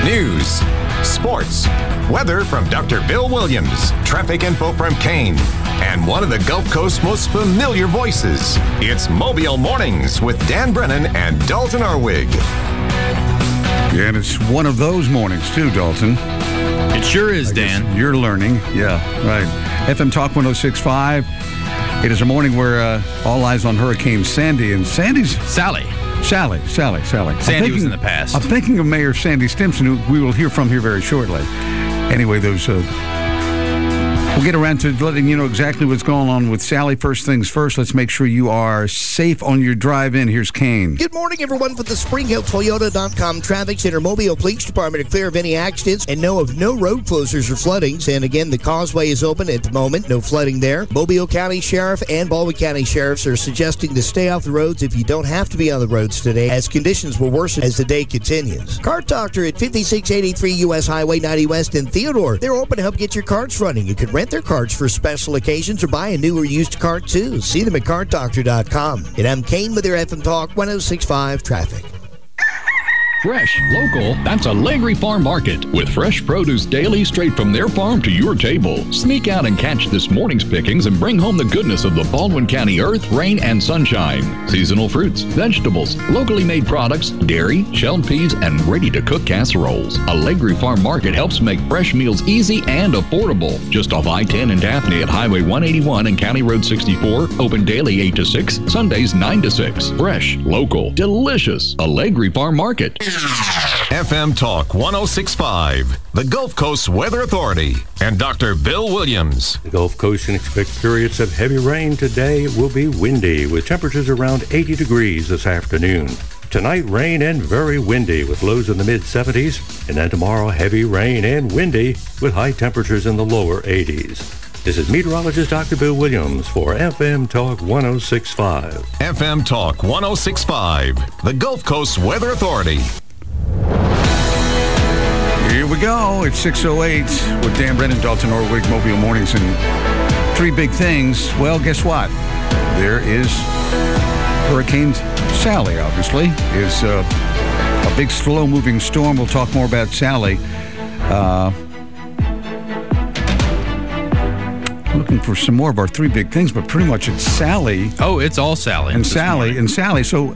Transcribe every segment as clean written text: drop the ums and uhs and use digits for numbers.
News, sports, weather from Dr. Bill Williams, traffic info from Kane, and one of the Gulf Coast's most familiar voices. It's Mobile Mornings with Dan Brennan and Dalton Arwig. Yeah, and it's one of those mornings too, Dalton. It sure is, Dan. You're learning. Yeah, right. FM Talk 106.5. It is a morning where all eyes on Hurricane Sandy. And Sandy's... Sally. Sandy was in the past. I'm thinking of Mayor Sandy Stimpson, who we will hear from here very shortly. Anyway, we'll get around to letting you know exactly what's going on with Sally. First things first, let's make sure you are safe on your drive in. Here's Kane. Good morning, everyone, for the SpringHillToyota.com Traffic Center. Mobile Police Department are clear of any accidents and know of no road closures or floodings. And again, the causeway is open at the moment. No flooding there. Mobile County Sheriff and Baldwin County Sheriffs are suggesting to stay off the roads if you don't have to be on the roads today, as conditions will worsen as the day continues. Car Doctor at 5683 U.S. Highway 90 West in Theodore. They're open to help get your carts running. You can rent their carts for special occasions or buy a new or used cart too. See them at CartDoctor.com. And I'm Kane with your FM Talk 106.5 Traffic. Fresh, local, that's Allegri Farm Market. With fresh produce daily straight from their farm to your table. Sneak out and catch this morning's pickings and bring home the goodness of the Baldwin County earth, rain, and sunshine. Seasonal fruits, vegetables, locally made products, dairy, shelled peas, and ready-to-cook casseroles. Allegri Farm Market helps make fresh meals easy and affordable. Just off I-10 in Daphne at Highway 181 and County Road 64. Open daily 8 to 6, Sundays 9 to 6. Fresh, local, delicious. Allegri Farm Market. FM Talk 106.5, the Gulf Coast Weather Authority, and Dr. Bill Williams. The Gulf Coast can expect periods of heavy rain today. It will be windy with temperatures around 80 degrees this afternoon. Tonight, rain and very windy with lows in the mid-70s. And then tomorrow, heavy rain and windy with high temperatures in the lower 80s. This is meteorologist Dr. Bill Williams for FM Talk 106.5. FM Talk 106.5, the Gulf Coast Weather Authority. Here we go. It's 6:08 with Dan Brennan, Dalton Orwig, Mobile Mornings, and three big things. Well, guess what? There is Hurricane Sally, obviously, is a big slow-moving storm. We'll talk more about Sally. Looking for some more of our three big things, but pretty much it's Sally. Oh, it's all Sally. And Sally. So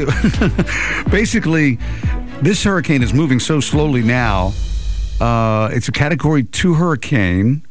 basically, this hurricane is moving so slowly now. It's a Category 2 hurricane.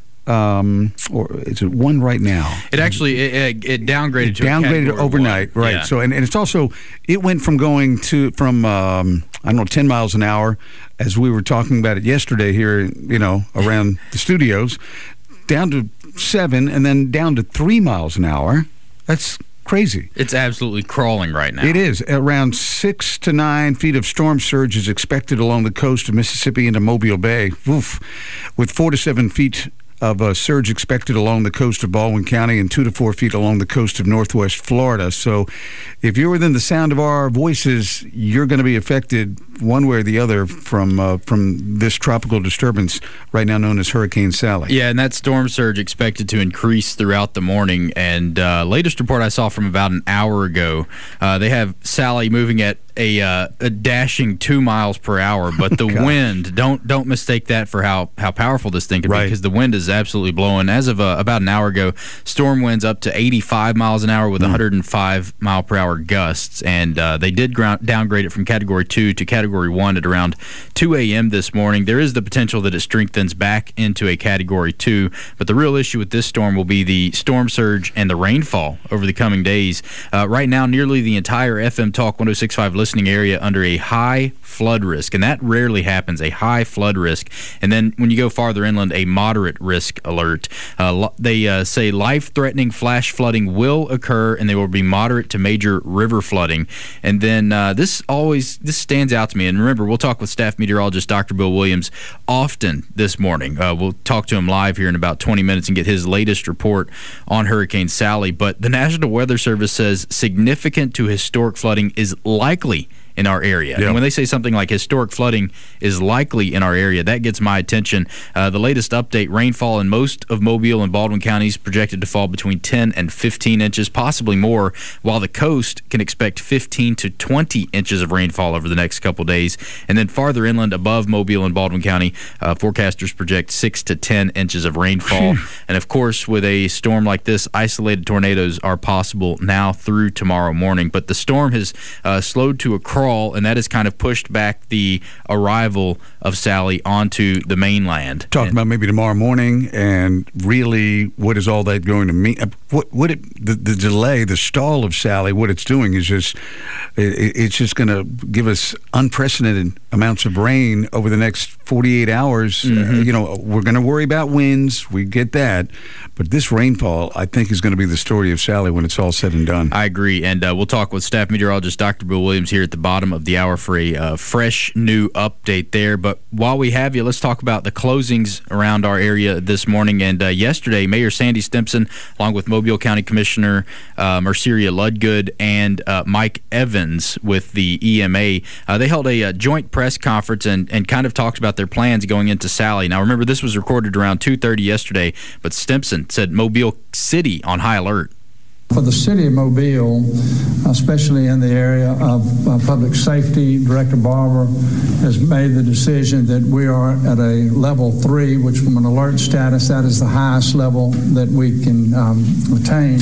Or is it 1 right now? It actually it downgraded to a Category overnight, 1. right? Yeah. So and it's also it went from going from 10 miles an hour, as we were talking about it yesterday here, around the studios, down to 7 and then down to 3 miles an hour. That's crazy. It's absolutely crawling right now. It is. Around 6 to 9 feet of storm surge is expected along the coast of Mississippi into Mobile Bay. Oof. With 4 to 7 feet of surge expected along the coast of Baldwin County and 2 to 4 feet along the coast of northwest Florida. So if you're within the sound of our voices, you're going to be affected one way or the other from this tropical disturbance right now known as Hurricane Sally. Yeah, and that storm surge expected to increase throughout the morning. And latest report I saw from about an hour ago, they have Sally moving at a dashing 2 miles per hour, but the wind, don't mistake that for how powerful this thing could be, because the wind is absolutely blowing. As of about an hour ago, storm winds up to 85 miles an hour with 105 mile per hour gusts, and they did downgrade it from Category 2 to Category 1 at around 2 a.m. this morning. There is the potential that it strengthens back into a Category 2, but the real issue with this storm will be the storm surge and the rainfall over the coming days. Right now, nearly the entire FM Talk 106.5 listening area under a high flood risk, and that rarely happens, a high flood risk. And then when you go farther inland, a moderate risk alert. They say life-threatening flash flooding will occur, and there will be moderate to major river flooding. And then this stands out to me. And remember, we'll talk with staff meteorologist Dr. Bill Williams often this morning. We'll talk to him live here in about 20 minutes and get his latest report on Hurricane Sally. But the National Weather Service says significant to historic flooding is likely in our area. Yep. And when they say something like historic flooding is likely in our area, that gets my attention. The latest update, rainfall in most of Mobile and Baldwin counties projected to fall between 10 and 15 inches, possibly more, while the coast can expect 15 to 20 inches of rainfall over the next couple days. And then farther inland above Mobile and Baldwin County, forecasters project 6 to 10 inches of rainfall. And of course, with a storm like this, isolated tornadoes are possible now through tomorrow morning. But the storm has slowed to a crawl, and that has kind of pushed back the arrival of Sally onto the mainland. Talking about maybe tomorrow morning, and really, what is all that going to mean? The delay, the stall of Sally, what it's doing is it's just going to give us unprecedented amounts of rain over the next 48 hours. We're going to worry about winds. We get that. But this rainfall, I think, is going to be the story of Sally when it's all said and done. I agree. And we'll talk with staff meteorologist Dr. Bill Williams here at the bottom of the hour for a fresh new update there. But while we have you, let's talk about the closings around our area this morning. And yesterday, Mayor Sandy Stimpson, along with Mobile County Commissioner Merceria Ludgood and Mike Evans with the EMA, they held a joint press conference and kind of talked about their plans going into Sally. Now, remember, this was recorded around 2:30 yesterday, but Stimpson said Mobile City on high alert. For the city of Mobile, especially in the area of public safety, Director Barber has made the decision that we are at a level 3, which from an alert status, that is the highest level that we can attain.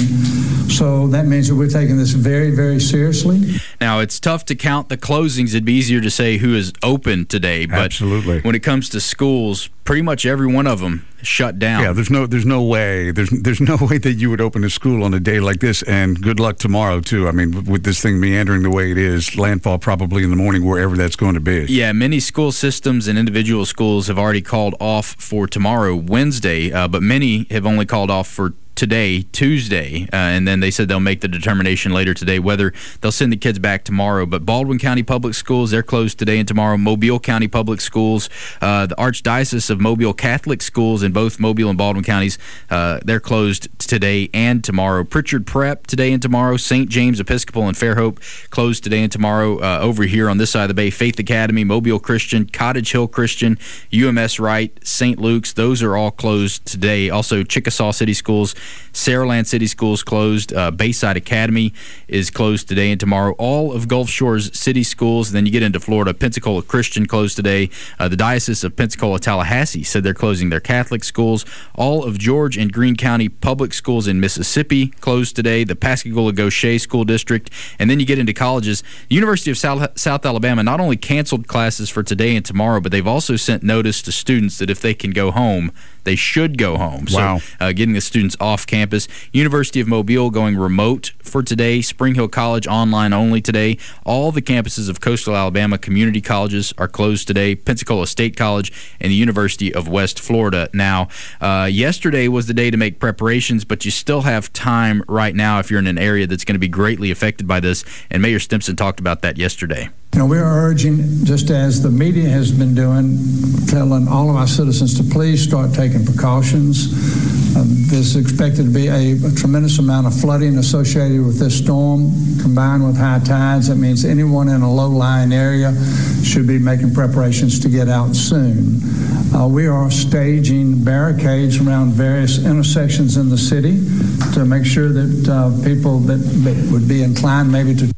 So that means that we're taking this very, very seriously. Now, it's tough to count the closings. It'd be easier to say who is open today. But absolutely, when it comes to schools, pretty much every one of them shut down. Yeah, there's no way that you would open a school on a day like this, and good luck tomorrow too. I mean, with this thing meandering the way it is, landfall probably in the morning wherever that's going to be. Yeah, many school systems and individual schools have already called off for tomorrow, Wednesday, but many have only called off for today, Tuesday, and then they said they'll make the determination later today whether they'll send the kids back tomorrow. But Baldwin County Public Schools, they're closed today and tomorrow. Mobile County Public Schools, the Archdiocese of Mobile Catholic Schools in both Mobile and Baldwin counties, they're closed today and tomorrow. Pritchard Prep today and tomorrow. St. James Episcopal and Fairhope closed today and tomorrow. Over here on this side of the bay, Faith Academy, Mobile Christian, Cottage Hill Christian, UMS Wright, St. Luke's, those are all closed today. Also, Chickasaw City Schools, Saraland City Schools closed. Bayside Academy is closed today and tomorrow. All of Gulf Shores City Schools. And then you get into Florida. Pensacola Christian closed today. The Diocese of Pensacola-Tallahassee said they're closing their Catholic schools. All of George and Greene County Public Schools in Mississippi closed today. The Pascagoula-Gaucher School District. And then you get into colleges. The University of South Alabama not only canceled classes for today and tomorrow, but they've also sent notice to students that if they can go home, they should go home. Wow. So getting the students off campus. University of Mobile going remote for today. Spring Hill College online only today. All the campuses of Coastal Alabama community colleges are closed today. Pensacola State College and the University of West Florida. Now, yesterday was the day to make preparations, but you still have time right now if you're in an area that's going to be greatly affected by this, and Mayor Stimpson talked about that yesterday. We're urging, just as the media has been doing, telling all of our citizens to please start taking precautions. There's expected to be a tremendous amount of flooding associated with this storm, combined with high tides. That means anyone in a low-lying area should be making preparations to get out soon. We are staging barricades around various intersections in the city to make sure that people that would be inclined maybe to.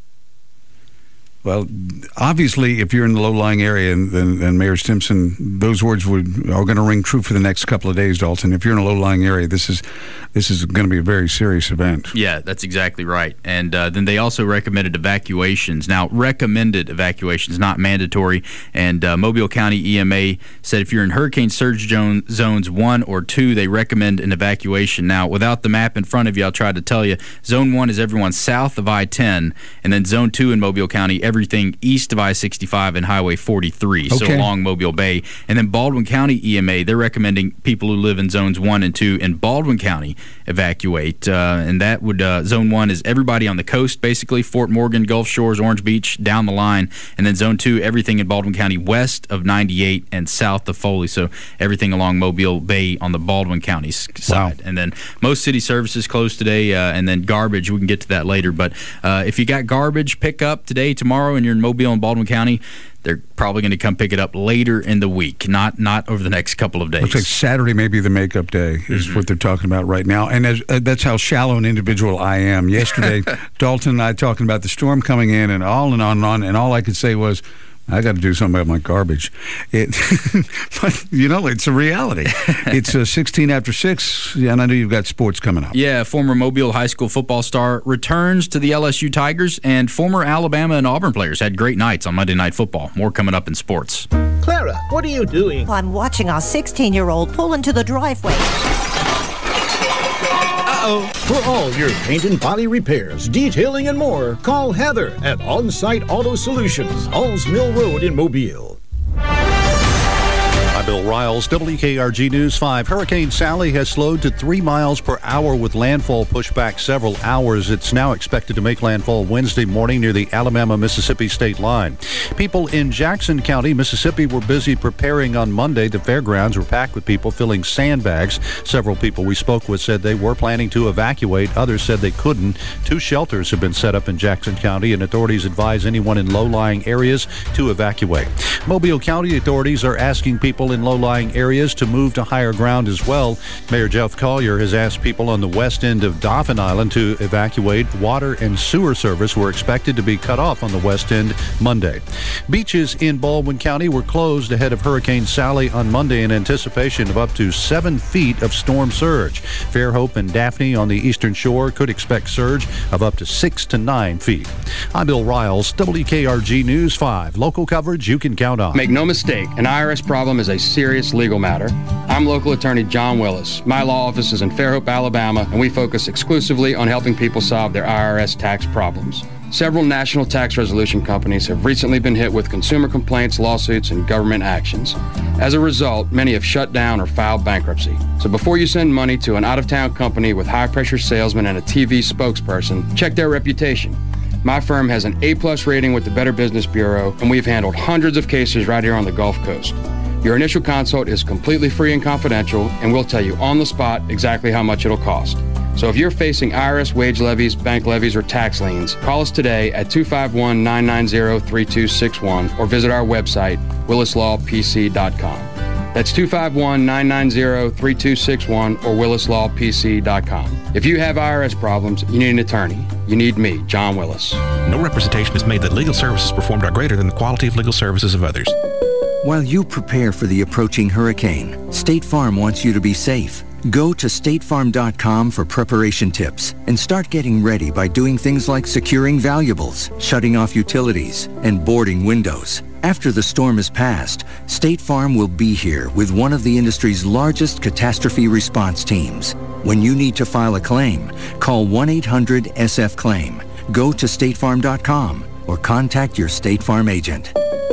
Well, obviously, if you're in the low-lying area, then Mayor Stimpson, those words are going to ring true for the next couple of days, Dalton. If you're in a low-lying area, this is going to be a very serious event. Yeah, that's exactly right. And then they also recommended evacuations. Now, recommended evacuations, not mandatory. And Mobile County EMA said if you're in hurricane surge zones 1 or 2, they recommend an evacuation. Now, without the map in front of you, I'll try to tell you. Zone 1 is everyone south of I-10, and then Zone 2 in Mobile County, everything east of I-65 and Highway 43, okay. So along Mobile Bay. And then Baldwin County EMA, they're recommending people who live in Zones 1 and 2 in Baldwin County evacuate. And that would, Zone 1 is everybody on the coast, basically, Fort Morgan, Gulf Shores, Orange Beach, down the line. And then Zone 2, everything in Baldwin County west of 98 and south of Foley. So everything along Mobile Bay on the Baldwin County side. Wow. And then most city services closed today, and then garbage, we can get to that later. But if you got garbage, pick up today, tomorrow, tomorrow and you're in Mobile and Baldwin County, they're probably going to come pick it up later in the week, not over the next couple of days. Looks like Saturday may be the makeup day is what they're talking about right now. And that's how shallow an individual I am. Yesterday, Dalton and I talking about the storm coming in and on and on, and all I could say was, I got to do something about my garbage. But, it's a reality. It's 16 after 6, and I know you've got sports coming up. Yeah, former Mobile High School football star returns to the LSU Tigers, and former Alabama and Auburn players had great nights on Monday Night Football. More coming up in sports. Clara, what are you doing? I'm watching our 16-year-old pull into the driveway. For all your paint and body repairs, detailing, and more, call Heather at On-Site Auto Solutions, Halls Mill Road in Mobile. I'm Bill Riles, WKRG News 5. Hurricane Sally has slowed to 3 miles per hour with landfall pushed back several hours. It's now expected to make landfall Wednesday morning near the Alabama-Mississippi state line. People in Jackson County, Mississippi were busy preparing on Monday. The fairgrounds were packed with people filling sandbags. Several people we spoke with said they were planning to evacuate. Others said they couldn't. 2 shelters have been set up in Jackson County, and authorities advise anyone in low-lying areas to evacuate. Mobile County authorities are asking people in low-lying areas to move to higher ground as well. Mayor Jeff Collier has asked people on the west end of Dauphin Island to evacuate. Water and sewer service were expected to be cut off on the west end Monday. Beaches in Baldwin County were closed ahead of Hurricane Sally on Monday in anticipation of up to 7 feet of storm surge. Fairhope and Daphne on the eastern shore could expect surge of up to 6 to 9 feet. I'm Bill Riles, WKRG News 5. Local coverage you can count on. Make no mistake, an IRS problem is a serious legal matter. I'm local attorney John Willis. My law office is in Fairhope, Alabama, and we focus exclusively on helping people solve their IRS tax problems. Several national tax resolution companies have recently been hit with consumer complaints, lawsuits, and government actions. As a result, many have shut down or filed bankruptcy. So before you send money to an out-of-town company with high-pressure salesmen and a TV spokesperson, check their reputation. My firm has an A+ rating with the Better Business Bureau, and we've handled hundreds of cases right here on the Gulf Coast. Your initial consult is completely free and confidential, and we'll tell you on the spot exactly how much it'll cost. So if you're facing IRS wage levies, bank levies, or tax liens, call us today at 251-990-3261 or visit our website, willislawpc.com. That's 251-990-3261 or willislawpc.com. If you have IRS problems, you need an attorney. You need me, John Willis. No representation is made that legal services performed are greater than the quality of legal services of others. While you prepare for the approaching hurricane, State Farm wants you to be safe. Go to statefarm.com for preparation tips and start getting ready by doing things like securing valuables, shutting off utilities, and boarding windows. After the storm is past, State Farm will be here with one of the industry's largest catastrophe response teams. When you need to file a claim, call 1-800-SF-CLAIM. Go to statefarm.com or contact your State Farm agent.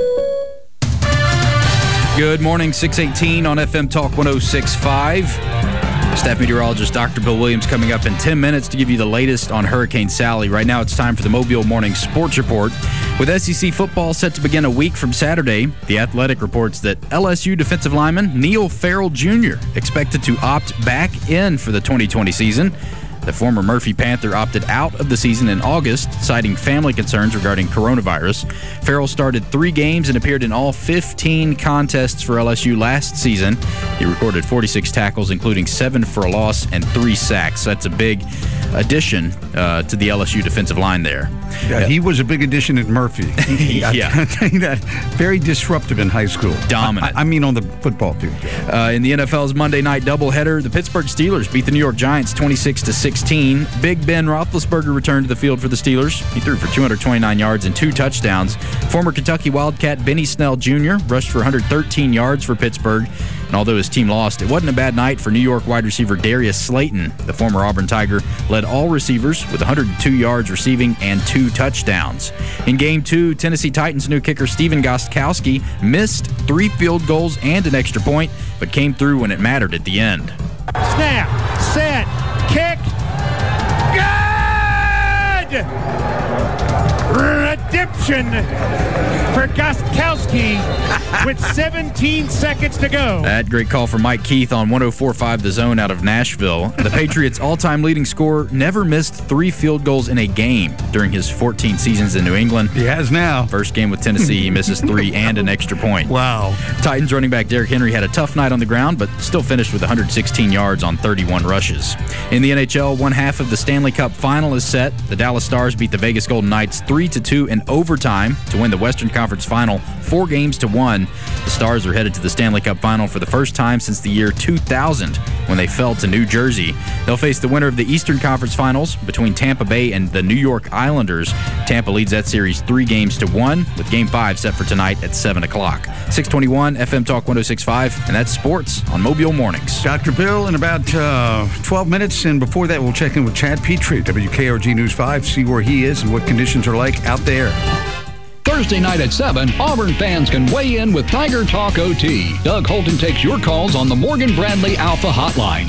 Good morning, 618 on FM Talk 106.5. Staff meteorologist Dr. Bill Williams coming up in 10 minutes to give you the latest on Hurricane Sally. Right now it's time for the Mobile Morning Sports Report. With SEC football set to begin a week from Saturday, The Athletic reports that LSU defensive lineman Neil Farrell Jr. expected to opt back in for the 2020 season. The former Murphy Panther opted out of the season in August, citing family concerns regarding coronavirus. Farrell started 3 games and appeared in all 15 contests for LSU last season. He recorded 46 tackles, including 7 for a loss and 3 sacks. That's a big addition to the LSU defensive line there. Yeah, he was a big addition at Murphy. Yeah. I'll tell you that. Very disruptive in high school. Dominant. I mean on the football field. In the NFL's Monday night doubleheader, the Pittsburgh Steelers beat the New York Giants 26-16. Big Ben Roethlisberger returned to the field for the Steelers. He threw for 229 yards and 2 touchdowns. Former Kentucky Wildcat Benny Snell Jr. rushed for 113 yards for Pittsburgh. And although his team lost, it wasn't a bad night for New York wide receiver Darius Slayton. The former Auburn Tiger led all receivers with 102 yards receiving and 2 touchdowns. In Game 2, Tennessee Titans new kicker Steven Gostkowski missed 3 field goals and an extra point, but came through when it mattered at the end. Snap, set, kick, good! Redemption! interception for Gostkowski with 17 seconds to go. That great call from Mike Keith on 104.5 The Zone out of Nashville. The Patriots' all-time leading scorer never missed 3 field goals in a game during his 14 seasons in New England. He has now. First game with Tennessee, he misses 3 and an extra point. Wow. Titans running back Derrick Henry had a tough night on the ground, but still finished with 116 yards on 31 rushes. In the NHL, one half of the Stanley Cup final is set. The Dallas Stars beat the Vegas Golden Knights 3-2 in overtime to win the Western Conference Final 4-1. The Stars are headed to the Stanley Cup final for the first time since the year 2000 when they fell to New Jersey. They'll face the winner of the Eastern Conference Finals between Tampa Bay and the New York Islanders. Tampa leads that series 3-1 with Game 5 set for tonight at 7 o'clock. 621 FM Talk 106.5, and that's sports on Mobile Mornings. Dr. Bill in about 12 minutes, and before that we'll check in with Chad Petrie, WKRG News 5, see where he is and what conditions are like out there. Thursday night at 7, Auburn fans can weigh in with Tiger Talk OT. Doug Holton takes your calls on the Morgan Bradley Alpha Hotline,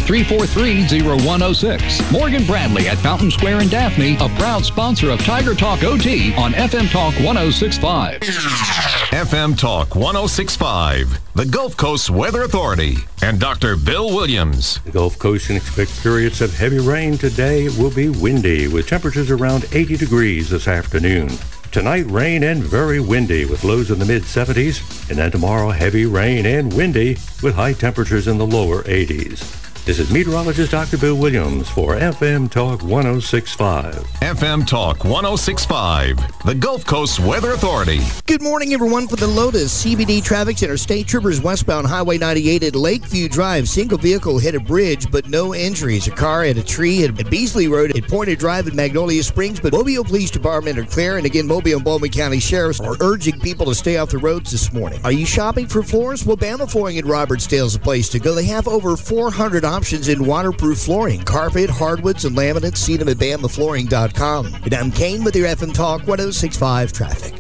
343-0106. Morgan Bradley at Fountain Square in Daphne, a proud sponsor of Tiger Talk OT on FM Talk 106.5. FM Talk 106.5, the Gulf Coast Weather Authority, and Dr. Bill Williams. The Gulf Coast can expect periods of heavy rain today. It will be windy with temperatures around 80 degrees this afternoon. Tonight, rain and very windy with lows in the mid-70s. And then tomorrow, heavy rain and windy with high temperatures in the lower 80s. This is meteorologist Dr. Bill Williams for FM Talk 106.5. FM Talk 106.5, the Gulf Coast Weather Authority. Good morning, everyone. For the Lotus CBD Traffic Center, State Troopers westbound Highway 98 at Lakeview Drive. Single vehicle hit a bridge, but no injuries. A car hit a tree at Beasley Road at Pointed Drive at Magnolia Springs. But Mobile Police Department are clear. And again, Mobile and Baldwin County Sheriffs are urging people to stay off the roads this morning. Are you shopping for floors? Well, Bama Flooring at Robertsdale is the place to go. They have over 400 options in waterproof flooring, carpet, hardwoods, and laminates. See them at BamaFlooring.com. And I'm Kane with your FM Talk 106.5 traffic.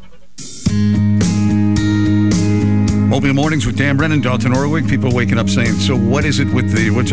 Mobile Mornings with Dan Brennan, Dalton Orwig. People waking up saying, so what's up with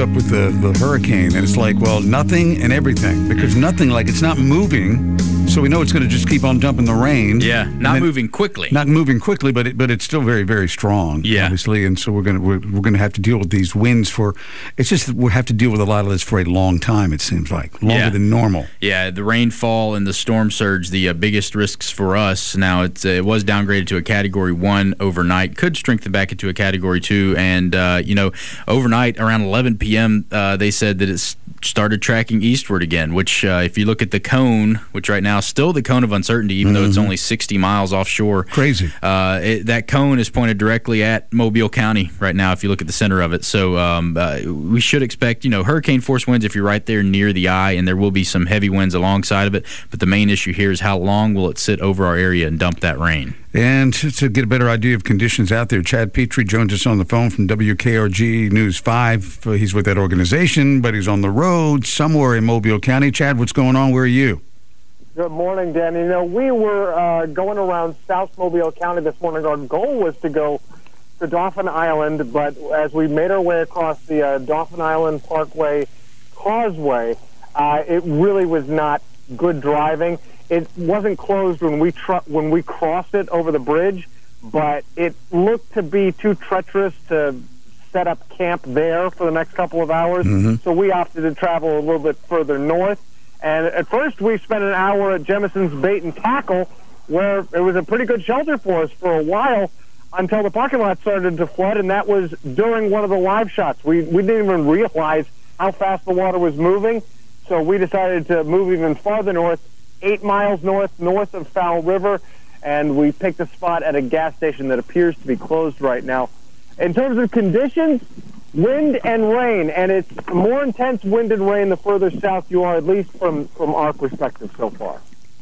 the hurricane? And it's like, well, nothing and everything. Because nothing, like it's not moving, so we know it's going to just keep on dumping the rain. Yeah, not moving quickly. Not moving quickly, but it's still very, very strong. Yeah, obviously, and so we're going to have to deal with these winds for. It's just that we'll have to deal with a lot of this for a long time. It seems like longer than normal. Yeah, the rainfall and the storm surge, the biggest risks for us. Now it was downgraded to a Category 1 overnight. Could strengthen back into a Category 2, and overnight around 11 p.m. They said that it's started tracking eastward again, which if you look at the cone, which right now is still the cone of uncertainty, even though it's only 60 miles offshore. Crazy. That cone is pointed directly at Mobile County right now if you look at the center of it. So we should expect, hurricane force winds if you're right there near the eye, and there will be some heavy winds alongside of it. But the main issue here is how long will it sit over our area and dump that rain. And to get a better idea of conditions out there, Chad Petrie joins us on the phone from WKRG News 5. He's with that organization, but he's on the road somewhere in Mobile County. Chad, what's going on? Where are you? Good morning, Dan. We were going around South Mobile County this morning. Our goal was to go to Dauphin Island, but as we made our way across the Dauphin Island Parkway Causeway, it really was not good driving. It wasn't closed when we crossed it over the bridge, but it looked to be too treacherous to set up camp there for the next couple of hours. So we opted to travel a little bit further north. And at first we spent an hour at Jemison's Bait and Tackle, where it was a pretty good shelter for us for a while until the parking lot started to flood, and that was during one of the live shots. We didn't even realize how fast the water was moving, so we decided to move even farther north, 8 miles north of Fowl River, and we picked a spot at a gas station that appears to be closed right now. In terms of conditions, wind and rain, and it's more intense wind and rain the further south you are, at least from our perspective so far.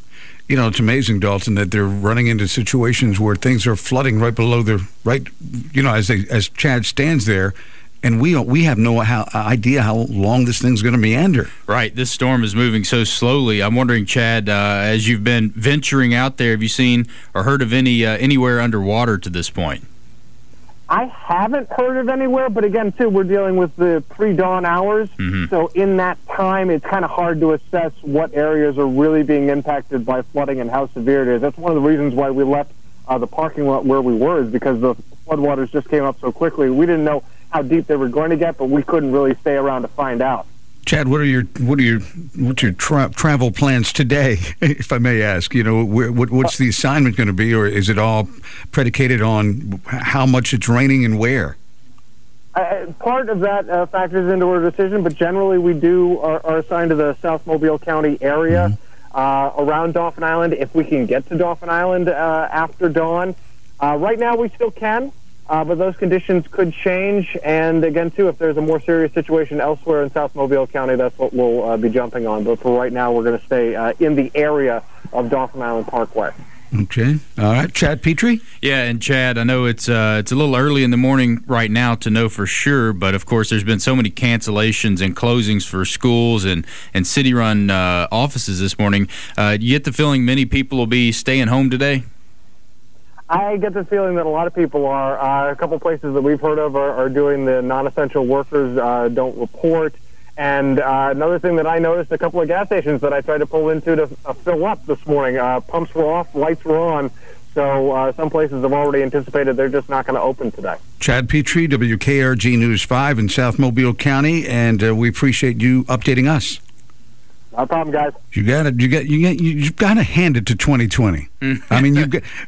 It's amazing, Dalton, that they're running into situations where things are flooding right below as Chad stands there. And we have no idea how long this thing's going to meander. Right. This storm is moving so slowly. I'm wondering, Chad, as you've been venturing out there, have you seen or heard of anywhere underwater to this point? I haven't heard of anywhere, but again, too, we're dealing with the pre-dawn hours. So in that time, it's kind of hard to assess what areas are really being impacted by flooding and how severe it is. That's one of the reasons why we left the parking lot where we were, is because the floodwaters just came up so quickly. We didn't know how deep they were going to get, but we couldn't really stay around to find out. Chad, what's your travel plans today, if I may ask? You know, what's the assignment going to be, or is it all predicated on how much it's raining and where? Part of that factors into our decision, but generally we are assigned to the South Mobile County area around Dauphin Island, if we can get to Dauphin Island after dawn. Right now we still can. But those conditions could change, and again, too, if there's a more serious situation elsewhere in South Mobile County, that's what we'll be jumping on. But for right now, we're going to stay in the area of Dauphin Island Parkway. Okay. All right. Chad Petrie? Yeah, and Chad, I know it's a little early in the morning right now to know for sure, but of course there's been so many cancellations and closings for schools and city-run offices this morning. You get the feeling many people will be staying home today? I get the feeling that a lot of people are. A couple places that we've heard of are doing the non-essential workers don't report. And another thing that I noticed, a couple of gas stations that I tried to pull into to fill up this morning, pumps were off, lights were on. So some places have already anticipated they're just not going to open today. Chad Petrie, WKRG News 5 in South Mobile County, and we appreciate you updating us. No problem, guys. You've got to hand it to 2020. I mean,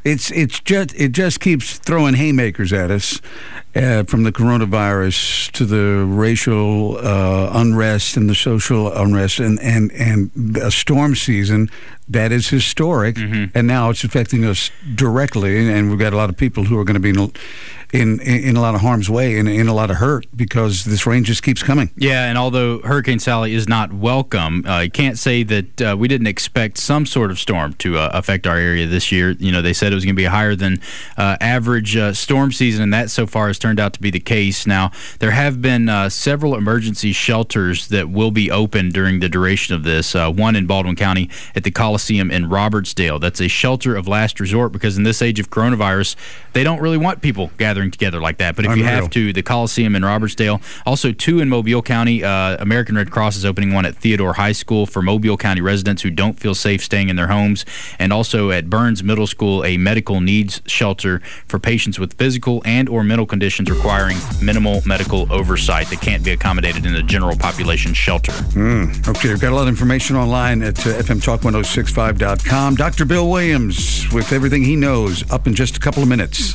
it just keeps throwing haymakers at us, from the coronavirus to the racial unrest and the social unrest, and a storm season that is historic, and now it's affecting us directly, and we've got a lot of people who are going to be in a lot of harm's way and in a lot of hurt because this rain just keeps coming. Yeah, and although Hurricane Sally is not welcome, you can't say that we didn't expect some sort of storm to affect our area this year. You know, they said it was going to be a higher than average storm season, and that so far has turned out to be the case. Now, there have been several emergency shelters that will be open during the duration of this. One in Baldwin County at the Coliseum in Robertsdale. That's a shelter of last resort because in this age of coronavirus, they don't really want people gathering together like that. But if you have to, the Coliseum in Robertsdale. Also, two in Mobile County. American Red Cross is opening one at Theodore High School for Mobile County residents who don't feel safe staying in their homes. And also at Burns Middle School, a medical needs shelter for patients with physical and or mental conditions requiring minimal medical oversight that can't be accommodated in a general population shelter. Okay, we've got a lot of information online at fmtalk1065.com. Dr. Bill Williams with everything he knows up in just a couple of minutes.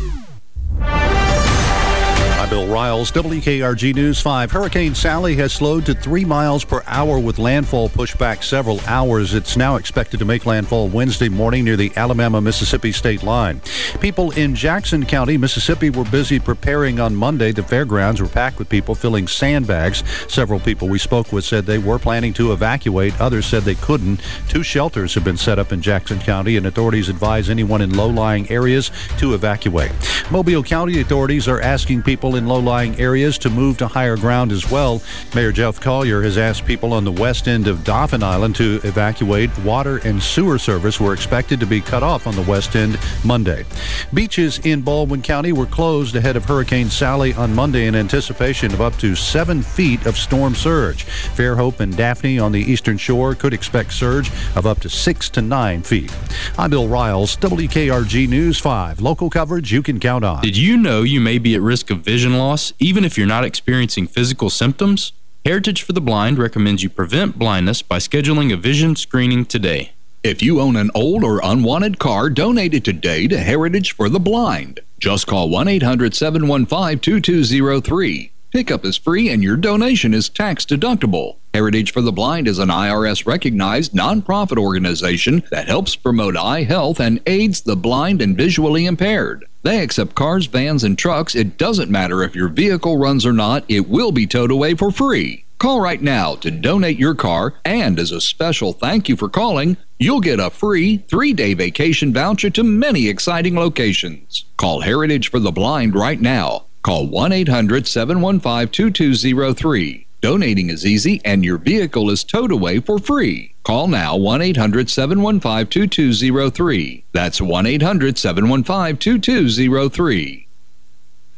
I'm Bill Riles, WKRG News 5. Hurricane Sally has slowed to 3 miles per hour with landfall pushed back several hours. It's now expected to make landfall Wednesday morning near the Alabama-Mississippi state line. People in Jackson County, Mississippi were busy preparing on Monday. The fairgrounds were packed with people filling sandbags. Several people we spoke with said they were planning to evacuate. Others said they couldn't. 2 shelters have been set up in Jackson County, and authorities advise anyone in low-lying areas to evacuate. Mobile County authorities are asking people in low-lying areas to move to higher ground as well. Mayor Jeff Collier has asked people on the west end of Dauphin Island to evacuate. Water and sewer service were expected to be cut off on the west end Monday. Beaches in Baldwin County were closed ahead of Hurricane Sally on Monday in anticipation of up to 7 feet of storm surge. Fairhope and Daphne on the eastern shore could expect surge of up to 6 to 9 feet. I'm Bill Riles, WKRG News 5. Local coverage you can count on. Did you know you may be at risk of vision loss even if you're not experiencing physical symptoms? Heritage for the Blind recommends you prevent blindness by scheduling a vision screening today. If you own an old or unwanted car, donate it today to Heritage for the Blind. Just call 1-800-715-2203. Pickup is free and your donation is tax deductible. Heritage for the Blind is an IRS-recognized nonprofit organization that helps promote eye health and aids the blind and visually impaired. They accept cars, vans, and trucks. It doesn't matter if your vehicle runs or not, it will be towed away for free. Call right now to donate your car, and as a special thank you for calling, you'll get a free 3-day vacation voucher to many exciting locations. Call Heritage for the Blind right now. Call 1-800-715-2203. Donating is easy, and your vehicle is towed away for free. Call now, 1-800-715-2203. That's 1-800-715-2203.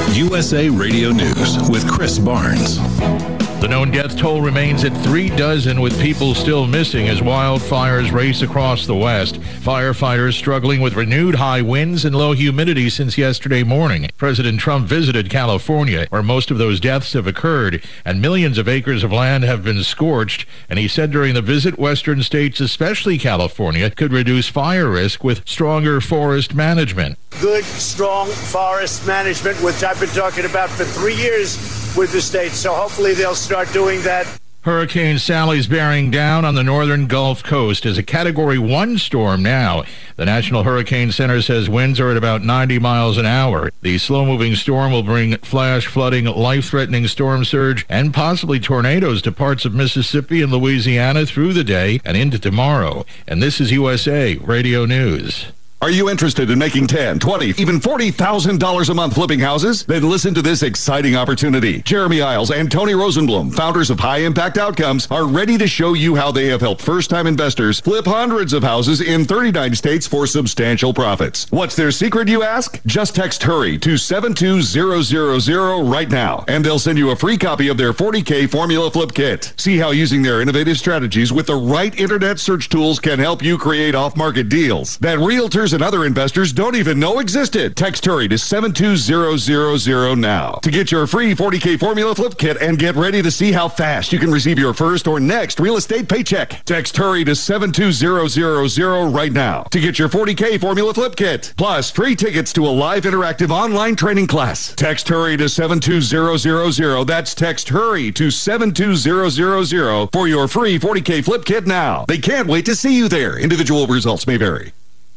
USA Radio News with Chris Barnes. The known death toll remains at 36, with people still missing as wildfires race across the West. Firefighters struggling with renewed high winds and low humidity since yesterday morning. President Trump visited California, where most of those deaths have occurred, and millions of acres of land have been scorched. And he said during the visit, western states, especially California, could reduce fire risk with stronger forest management. Good, strong forest management, which I've been talking about for 3 years with the states, so hopefully they'll start doing that. Hurricane Sally's bearing down on the northern Gulf Coast as a Category 1 storm now. The National Hurricane Center says winds are at about 90 miles an hour. The slow-moving storm will bring flash flooding, life-threatening storm surge, and possibly tornadoes to parts of Mississippi and Louisiana through the day and into tomorrow. And this is USA Radio News. Are you interested in making $10,000, $20,000, even $40,000 a month flipping houses? Then listen to this exciting opportunity. Jeremy Isles and Tony Rosenblum, founders of High Impact Outcomes, are ready to show you how they have helped first-time investors flip hundreds of houses in 39 states for substantial profits. What's their secret, you ask? Just text HURRY to 72000 right now, and they'll send you a free copy of their 40K Formula Flip Kit. See how using their innovative strategies with the right internet search tools can help you create off-market deals that realtors and other investors don't even know existed. Text HURRY to 72000 now to get your free 40K Formula Flip Kit and get ready to see how fast you can receive your first or next real estate paycheck. Text HURRY to 72000 right now to get your 40K Formula Flip Kit, plus free tickets to a live interactive online training class. Text HURRY to 72000. That's text HURRY to 72000 for your free 40K Flip Kit now. They can't wait to see you there. Individual results may vary.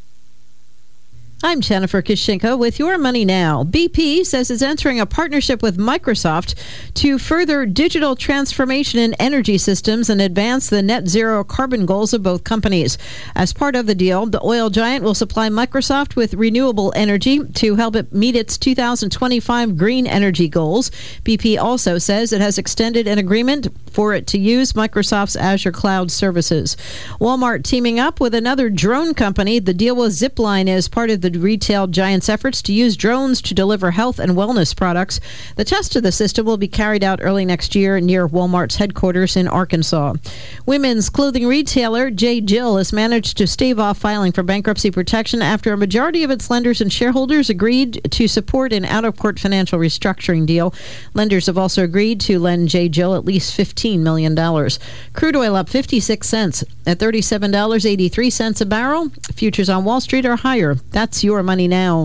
I'm Jennifer Kishinko with Your Money Now. BP says it's entering a partnership with Microsoft to further digital transformation in energy systems and advance the net zero carbon goals of both companies. As part of the deal, the oil giant will supply Microsoft with renewable energy to help it meet its 2025 green energy goals. BP also says it has extended an agreement for it to use Microsoft's Azure cloud services. Walmart teaming up with another drone company. The deal with Zipline is part of the retail giant's efforts to use drones to deliver health and wellness products. The test of the system will be carried out early next year near Walmart's headquarters in Arkansas. Women's clothing retailer J. Jill has managed to stave off filing for bankruptcy protection after a majority of its lenders and shareholders agreed to support an out-of-court financial restructuring deal. Lenders have also agreed to lend J. Jill at least $15 million. Crude oil up 56 cents at $37.83 a barrel. Futures on Wall Street are higher. That's Your Money Now.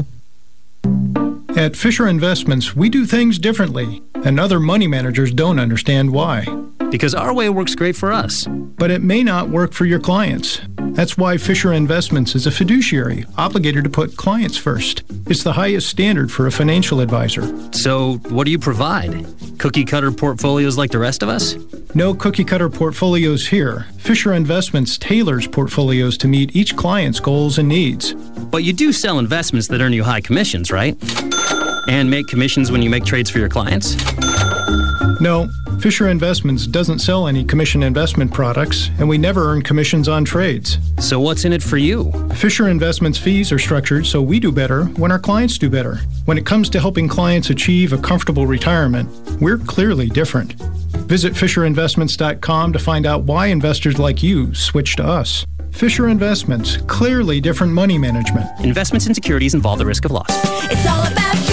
At Fisher Investments, we do things differently, and other money managers don't understand why. Because our way works great for us. But it may not work for your clients. That's why Fisher Investments is a fiduciary, obligated to put clients first. It's the highest standard for a financial advisor. So, what do you provide? Cookie-cutter portfolios like the rest of us? No cookie-cutter portfolios here. Fisher Investments tailors portfolios to meet each client's goals and needs. But you do sell investments that earn you high commissions, right? And make commissions when you make trades for your clients? No, Fisher Investments doesn't sell any commission investment products, and we never earn commissions on trades. So what's in it for you? Fisher Investments fees are structured so we do better when our clients do better. When it comes to helping clients achieve a comfortable retirement, we're clearly different. Visit FisherInvestments.com to find out why investors like you switch to us. Fisher Investments, clearly different money management. Investments in securities involve the risk of loss. It's all about you.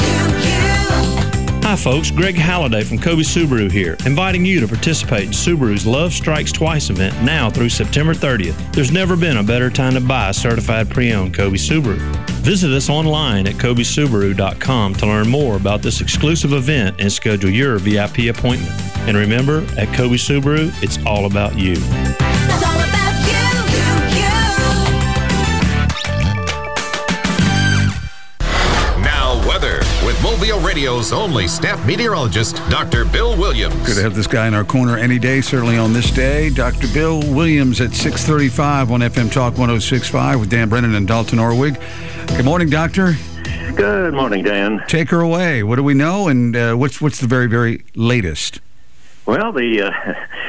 Hi folks, Greg Halliday from Kobe Subaru here, inviting you to participate in Subaru's Love Strikes Twice event now through September 30th. There's never been a better time to buy a certified pre-owned Kobe Subaru. Visit us online at kobesubaru.com to learn more about this exclusive event and schedule your VIP appointment. And remember, at Kobe Subaru, it's all about you. It's all about with Mobile Radio's only staff meteorologist, Dr. Bill Williams. Good to have this guy in our corner any day, certainly on this day. Dr. Bill Williams at 6:35 on FM Talk 106.5 with Dan Brennan and Dalton Orwig. Good morning, Doctor. Good morning, Dan. Take her away. What do we know, and what's the very, very latest? Well, the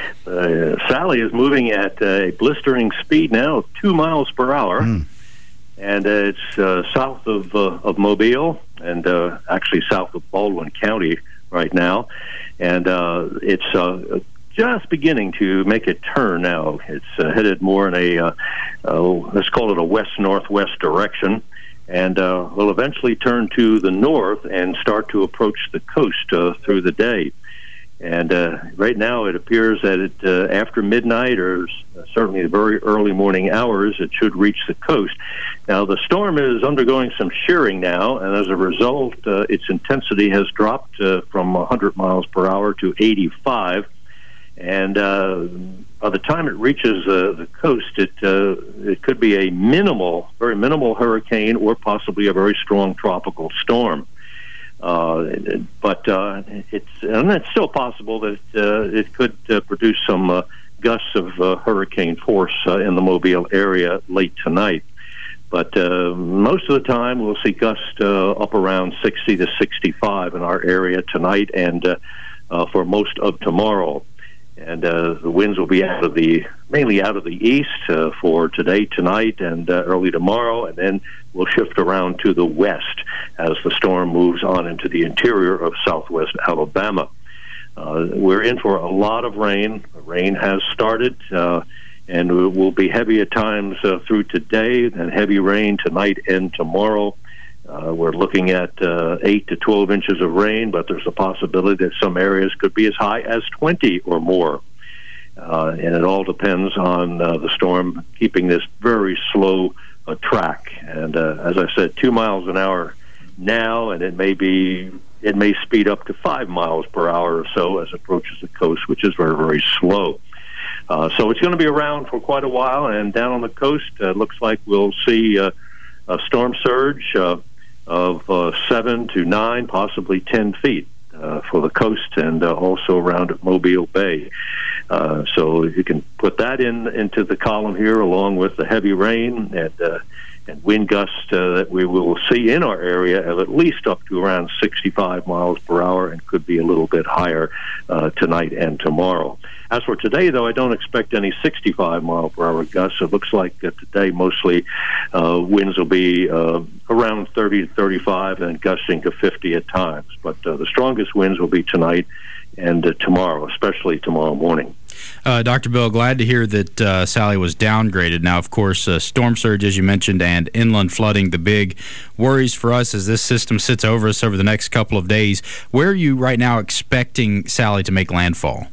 Sally is moving at a blistering speed now of 2 miles per hour. and it's south of Mobile, and actually south of Baldwin County right now, and it's just beginning to make a turn now. It's headed more in a let's call it a west-northwest direction, and will eventually turn to the north and start to approach the coast through the day. And right now it appears that after midnight, or certainly the very early morning hours, it should reach the coast. Now, the storm is undergoing some shearing now, and as a result, its intensity has dropped from 100 miles per hour to 85. And by the time it reaches the coast, it could be a very minimal hurricane, or possibly a very strong tropical storm. But it's still possible that it could produce some gusts of hurricane force in the Mobile area late tonight. But most of the time, we'll see gusts up around 60 to 65 in our area tonight, and for most of tomorrow. And the winds will be mainly out of the east for today, tonight, and early tomorrow, and then we'll shift around to the west as the storm moves on into the interior of southwest Alabama. We're in for a lot of rain. The rain has started, and it will be heavy at times through today, and heavy rain tonight and tomorrow. We're looking at 8 to 12 inches of rain, but there's a possibility that some areas could be as high as 20 or more. And it all depends on the storm keeping this very slow track. And as I said, 2 miles an hour now, and it may speed up to 5 miles per hour or so as it approaches the coast, which is very, very slow. So it's going to be around for quite a while, and down on the coast, it looks like we'll see a storm surge of 7 to 9, possibly 10 feet for the coast, and also around Mobile Bay. So you can put that into the column here, along with the heavy rain and wind gusts that we will see in our area of at least up to around 65 miles per hour, and could be a little bit higher tonight and tomorrow. As for today, though, I don't expect any 65 mile per hour gusts. It looks like today mostly winds will be around 30 to 35 and gusting to 50 at times. But the strongest winds will be tonight and tomorrow, especially tomorrow morning. Dr. Bill, glad to hear that Sally was downgraded. Now, of course, storm surge, as you mentioned, and inland flooding, the big worries for us as this system sits over us over the next couple of days. Where are you right now expecting Sally to make landfall?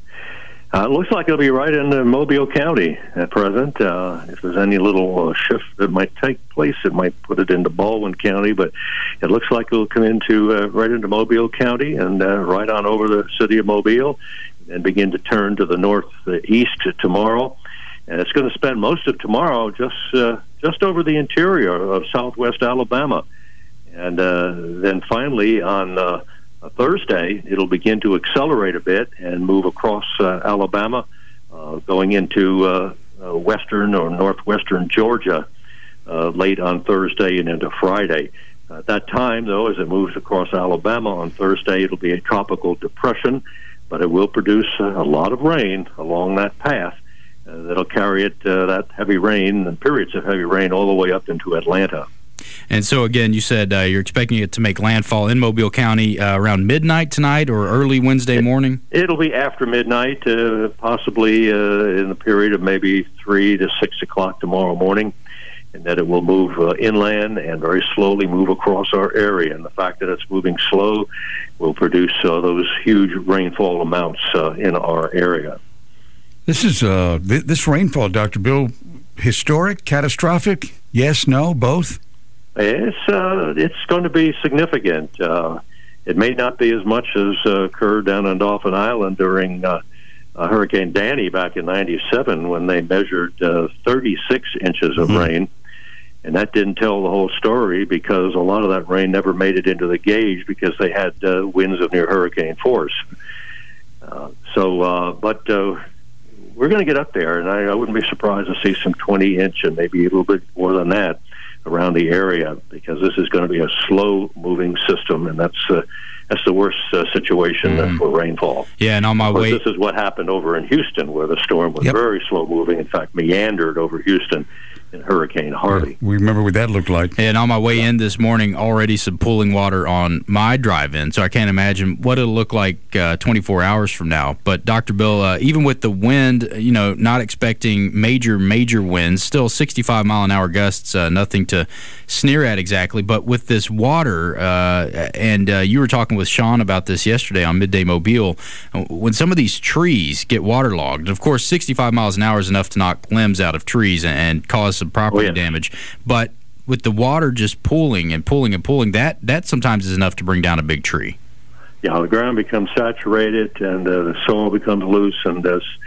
It looks like it'll be right in Mobile County at present. If there's any little shift that might take place, it might put it into Baldwin County, but it looks like it'll come into right into Mobile County and right on over the city of Mobile, and begin to turn to the northeast tomorrow. And it's going to spend most of tomorrow just over the interior of southwest Alabama. And then finally on Thursday, it'll begin to accelerate a bit and move across Alabama, going into western or northwestern Georgia late on Thursday and into Friday. At that time, though, as it moves across Alabama on Thursday, it'll be a tropical depression, but it will produce a lot of rain along that path that'll carry it, that heavy rain and periods of heavy rain all the way up into Atlanta. And so, again, you said you're expecting it to make landfall in Mobile County around midnight tonight or early Wednesday morning? It'll be after midnight, possibly in the period of maybe 3 to 6 o'clock tomorrow morning, and that it will move inland and very slowly move across our area. And the fact that it's moving slow will produce those huge rainfall amounts in our area. This is this rainfall, Dr. Bill, historic, catastrophic? Yes, no, both? It's going to be significant. It may not be as much as occurred down on Dauphin Island during Hurricane Danny back in '97, when they measured 36 inches of rain. And that didn't tell the whole story, because a lot of that rain never made it into the gauge because they had winds of near hurricane force. But we're going to get up there, and I wouldn't be surprised to see some 20-inch and maybe a little bit more than that around the area, because this is going to be a slow-moving system, and that's the worst situation for rainfall. Yeah, and on my way... This is what happened over in Houston, where the storm was very slow-moving, in fact, meandered over Houston, and Hurricane Harvey. We remember what that looked like. And on my way in this morning, already some pooling water on my drive-in, so I can't imagine what it'll look like 24 hours from now. But Dr. Bill, even with the wind, not expecting major winds, still 65-mile-an-hour gusts, nothing to sneer at exactly. But with this water, and you were talking with Sean about this yesterday on Midday Mobile, when some of these trees get waterlogged, of course, 65 miles an hour is enough to knock limbs out of trees and cause some property damage. But with the water just pooling and pooling and pooling, that sometimes is enough to bring down a big tree. Yeah, the ground becomes saturated and the soil becomes loose, and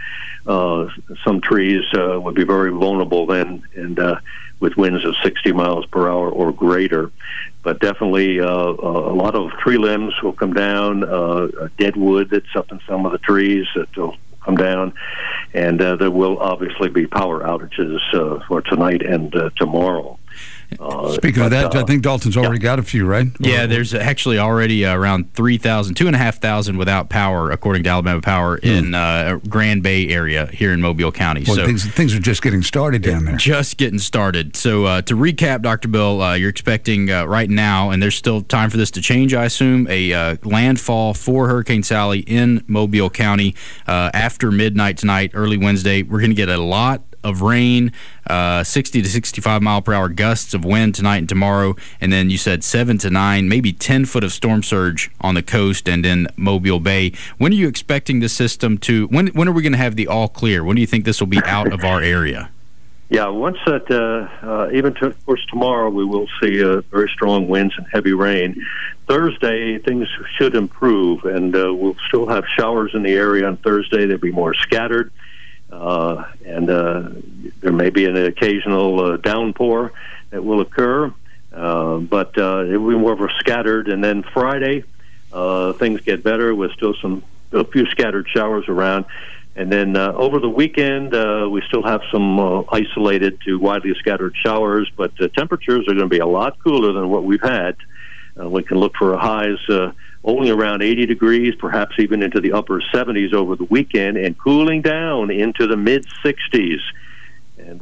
some trees would be very vulnerable then, and with winds of 60 miles per hour or greater. But definitely a lot of tree limbs will come down, dead wood that's up in some of the trees that will come down, and there will obviously be power outages for tonight and tomorrow. Speaking of that, I think Dalton's already got a few, right? Yeah, there's actually already around 2,500 without power, according to Alabama Power, in Grand Bay area here in Mobile County. Well, so things are just getting started down there. Just getting started. So to recap, Dr. Bill, you're expecting right now, and there's still time for this to change, I assume, a landfall for Hurricane Sally in Mobile County after midnight tonight, early Wednesday. We're going to get a lot of rain, 60 to 65 mile per hour gusts of wind tonight and tomorrow, and then you said 7 to 9, maybe 10 foot of storm surge on the coast and in Mobile Bay. When are you expecting the system to, when are we going to have the all clear? When do you think this will be out of our area? Yeah, once that, of course, tomorrow we will see very strong winds and heavy rain. Thursday, things should improve, and we'll still have showers in the area on Thursday. They'll be more scattered. And there may be an occasional downpour that will occur, but it will be more of a scattered. And then Friday, things get better with still a few scattered showers around. And then over the weekend, we still have some isolated to widely scattered showers, but the temperatures are going to be a lot cooler than what we've had. We can look for highs only around 80 degrees, perhaps even into the upper 70s over the weekend, and cooling down into the mid-60s. And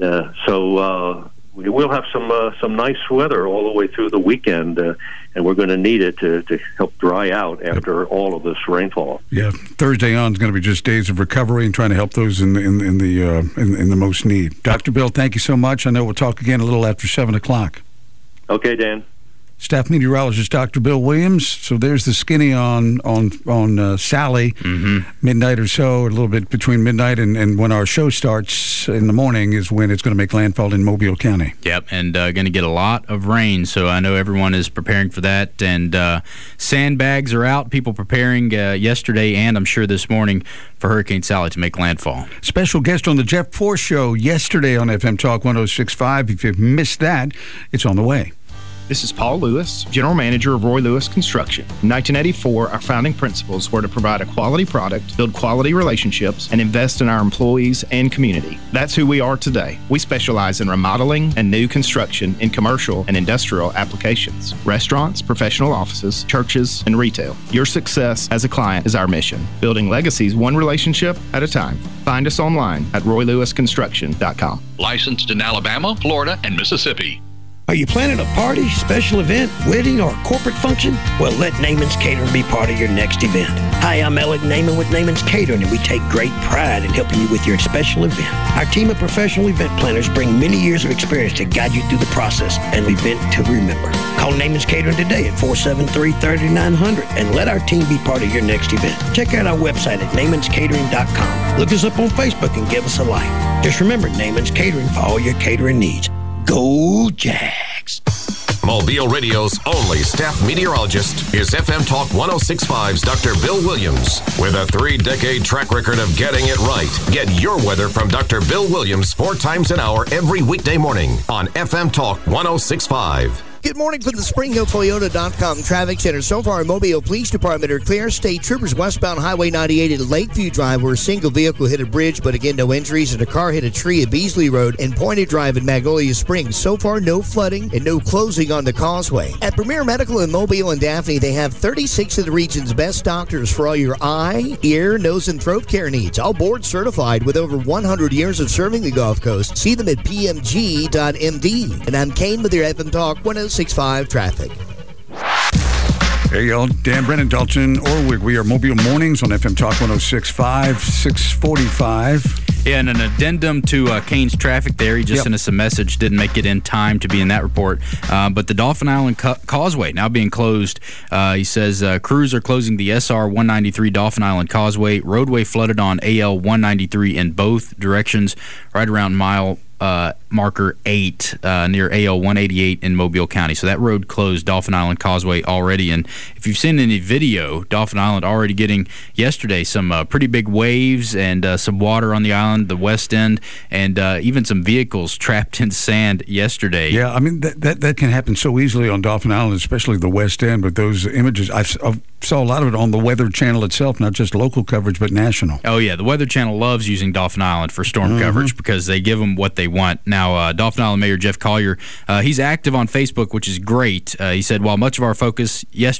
so we will have some nice weather all the way through the weekend, and we're going to need it to help dry out after all of this rainfall. Yeah, Thursday on is going to be just days of recovery and trying to help those in the most need. Dr. Bill, thank you so much. I know we'll talk again a little after 7 o'clock. Okay, Dan. Staff meteorologist Dr. Bill Williams. So there's the skinny on Sally, midnight or so, a little bit between midnight and when our show starts in the morning is when it's going to make landfall in Mobile County. Yep, and going to get a lot of rain, so I know everyone is preparing for that. And sandbags are out, people preparing yesterday and I'm sure this morning for Hurricane Sally to make landfall. Special guest on the Jeff Force Show yesterday on FM Talk 106.5. If you've missed that, it's on the way. This is Paul Lewis, General Manager of Roy Lewis Construction. In 1984, our founding principles were to provide a quality product, build quality relationships, and invest in our employees and community. That's who we are today. We specialize in remodeling and new construction in commercial and industrial applications, restaurants, professional offices, churches, and retail. Your success as a client is our mission, building legacies one relationship at a time. Find us online at roylewisconstruction.com. Licensed in Alabama, Florida, and Mississippi. Are you planning a party, special event, wedding, or corporate function? Well, let Naaman's Catering be part of your next event. Hi, I'm Alec Naaman with Naaman's Catering, and we take great pride in helping you with your special event. Our team of professional event planners bring many years of experience to guide you through the process and event to remember. Call Naaman's Catering today at 473-3900 and let our team be part of your next event. Check out our website at naaman'scatering.com. Look us up on Facebook and give us a like. Just remember, Naaman's Catering for all your catering needs. Go Jags! Mobile Radio's only staff meteorologist is FM Talk 106.5's Dr. Bill Williams. With a 3-decade track record of getting it right, get your weather from Dr. Bill Williams 4 times an hour every weekday morning on FM Talk 106.5. Good morning from the SpringHillToyota.com Traffic Center. So far, Mobile Police Department are clear. State troopers westbound Highway 98 at Lakeview Drive, where a single vehicle hit a bridge, but again, no injuries, and a car hit a tree at Beasley Road and Pointed Drive in Magnolia Springs. So far, no flooding and no closing on the causeway. At Premier Medical in Mobile and Daphne, they have 36 of the region's best doctors for all your eye, ear, nose, and throat care needs. All board certified with over 100 years of serving the Gulf Coast. See them at pmg.md. And I'm Kane with your FM Talk 106.5 Traffic. Hey, y'all. Dan Brennan, Dalton Orwig. We are Mobile Mornings on FM Talk 106.5, 645. Yeah, and an addendum to Kane's traffic there. He just sent us a message, didn't make it in time to be in that report. But the Dauphin Island Causeway now being closed. He says crews are closing the SR 193 Dauphin Island Causeway. Roadway flooded on AL 193 in both directions, right around mile marker 8 near AL 188 in Mobile County. So that road closed, Dauphin Island Causeway already. And if you've seen any video, Dauphin Island already getting yesterday some pretty big waves and some water on the island, the west end, and even some vehicles trapped in sand yesterday. Yeah, I mean, that can happen so easily on Dauphin Island, especially the west end. But those images, I saw a lot of it on the Weather Channel itself, not just local coverage, but national. Oh, yeah. The Weather Channel loves using Dauphin Island for storm coverage because they give them what they want. Now, Dauphin Island Mayor Jeff Collier, he's active on Facebook, which is great. He said, while much of our focus has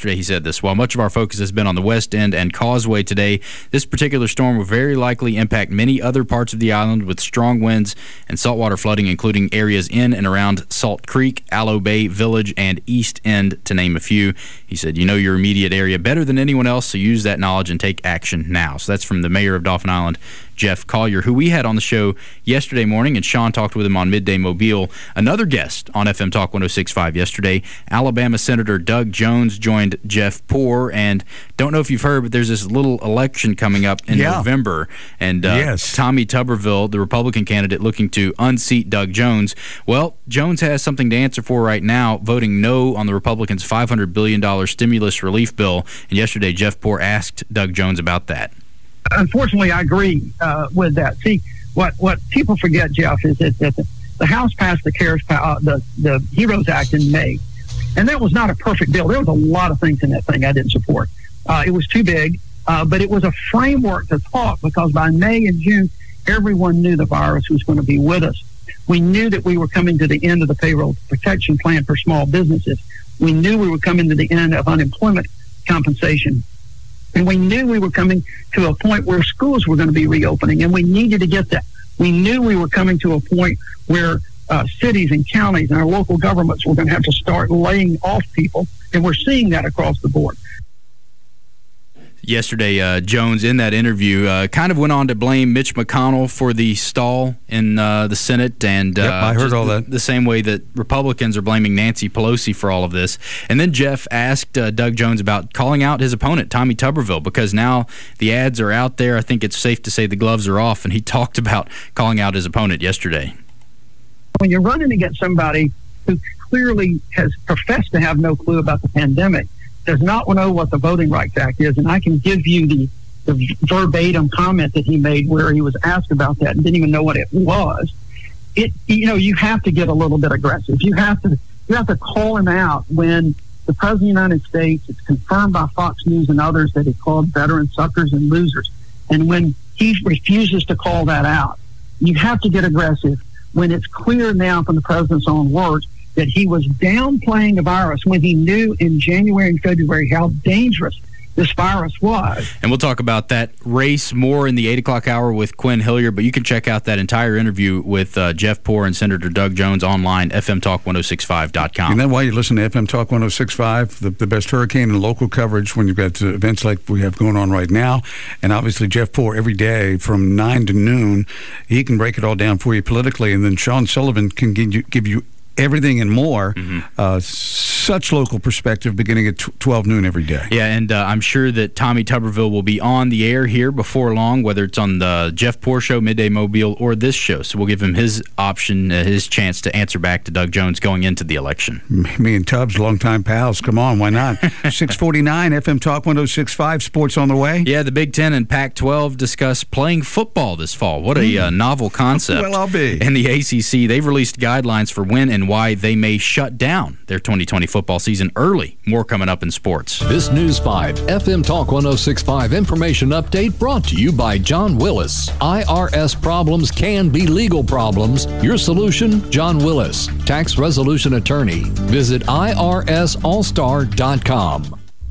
been on the west end and causeway today, this particular storm will very likely impact many other parts of the island with strong winds and saltwater flooding, including areas in and around Salt Creek, Aloe Bay Village, and East End, to name a few. He said, you know your immediate area better than anyone else, so use that knowledge and take action now. So that's from the mayor of Dauphin Island, Jeff Collier, who we had on the show yesterday morning, and Sean talked with him on Midday Mobile. Another guest on FM Talk 106.5 yesterday, Alabama Senator Doug Jones, joined Jeff Poore. And don't know if you've heard, but there's this little election coming up in November. And Tommy Tuberville, the Republican candidate looking to unseat Doug Jones. Well, Jones has something to answer for right now, voting no on the Republicans' $500 billion stimulus relief bill. And yesterday, Jeff Poore asked Doug Jones about that. Unfortunately, I agree with that. See, what people forget, Jeff, is that the House passed the the HEROES Act in May, and that was not a perfect bill. There was a lot of things in that thing I didn't support. It was too big, but it was a framework to talk, because by May and June, everyone knew the virus was going to be with us. We knew that we were coming to the end of the payroll protection plan for small businesses. We knew we were coming to the end of unemployment compensation. And we knew we were coming to a point where schools were going to be reopening, and we needed to get that. We knew we were coming to a point where cities and counties and our local governments were going to have to start laying off people, and we're seeing that across the board. Yesterday, Jones, in that interview, kind of went on to blame Mitch McConnell for the stall in the Senate. And I heard all that. The same way that Republicans are blaming Nancy Pelosi for all of this. And then Jeff asked Doug Jones about calling out his opponent, Tommy Tuberville, because now the ads are out there. I think it's safe to say the gloves are off. And he talked about calling out his opponent yesterday. When you're running against somebody who clearly has professed to have no clue about the pandemic, does not know what the Voting Rights Act is, and I can give you the verbatim comment that he made where he was asked about that and didn't even know what it was. You have to get a little bit aggressive. You have to call him out when the President of the United States, it's confirmed by Fox News and others that he called veterans suckers and losers. And when he refuses to call that out, you have to get aggressive when it's clear now from the President's own words that he was downplaying the virus when he knew in January and February how dangerous this virus was. And we'll talk about that race more in the 8 o'clock hour with Quinn Hilliard, but you can check out that entire interview with Jeff Poore and Senator Doug Jones online, fmtalk1065.com. And then while you listen to FM Talk 106.5, the best hurricane and local coverage when you've got events like we have going on right now, and obviously Jeff Poore every day from 9 to noon, he can break it all down for you politically, and then Sean Sullivan can give you everything and more. Such local perspective beginning at 12 noon every day. Yeah, and I'm sure that Tommy Tuberville will be on the air here before long, whether it's on the Jeff Poore Show, Midday Mobile, or this show. So we'll give him his option, his chance to answer back to Doug Jones going into the election. Me and Tubbs, longtime pals. Come on, why not? 649 FM Talk 106.5, sports on the way. Yeah, the Big Ten and Pac-12 discuss playing football this fall. What a novel concept. Well, I'll be. And the ACC, they've released guidelines for when and and why they may shut down their 2020 football season early. More coming up in sports. This News 5 FM Talk 106.5 information update brought to you by John Willis. IRS problems can be legal problems. Your solution, John Willis, tax resolution attorney. Visit IRSAllstar.com.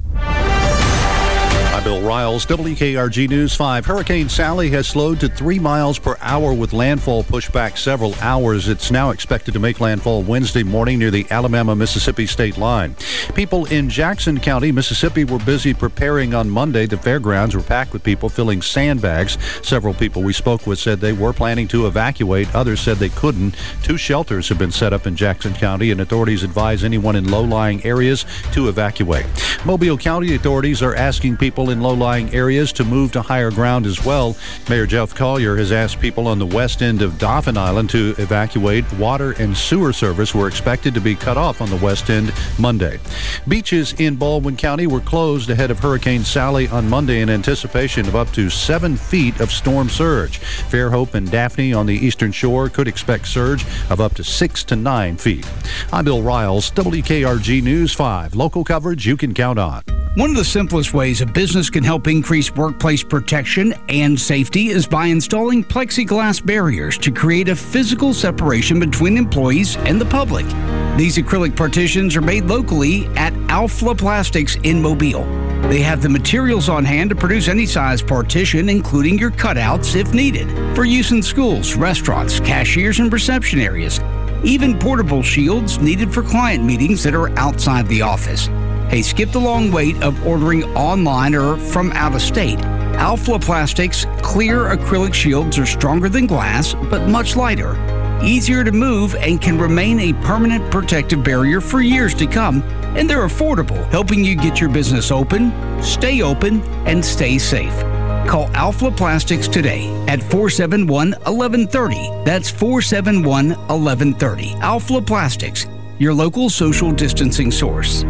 I'm Bill Riles, WKRG News 5. Hurricane Sally has slowed to 3 miles per hour with landfall pushed back several hours. It's now expected to make landfall Wednesday morning near the Alabama-Mississippi state line. People in Jackson County, Mississippi were busy preparing on Monday. The fairgrounds were packed with people filling sandbags. Several people we spoke with said they were planning to evacuate. Others said they couldn't. 2 shelters have been set up in Jackson County, and authorities advise anyone in low-lying areas to evacuate. Mobile County authorities are asking people in low-lying areas to move to higher ground as well. Mayor Jeff Collier has asked people on the west end of Dauphin Island to evacuate. Water and sewer service were expected to be cut off on the west end Monday. Beaches in Baldwin County were closed ahead of Hurricane Sally on Monday in anticipation of up to 7 feet of storm surge. Fairhope and Daphne on the eastern shore could expect surge of up to 6 to 9 feet. I'm Bill Riles, WKRG News 5. Local coverage you can count on. One of the simplest ways a business can help increase workplace protection and safety is by installing plexiglass barriers to create a physical separation between employees and the public. These acrylic partitions are made locally at Alpha Plastics in Mobile. They have the materials on hand to produce any size partition, including your cutouts if needed, for use in schools, restaurants, cashiers, and reception areas. Even portable shields needed for client meetings that are outside the office. Hey, skip the long wait of ordering online or from out of state. Alpha Plastics clear acrylic shields are stronger than glass, but much lighter, easier to move, and can remain a permanent protective barrier for years to come. And they're affordable, helping you get your business open, and stay safe. Call Alpha Plastics today at 471-1130. That's 471-1130. Alpha Plastics, your local social distancing source.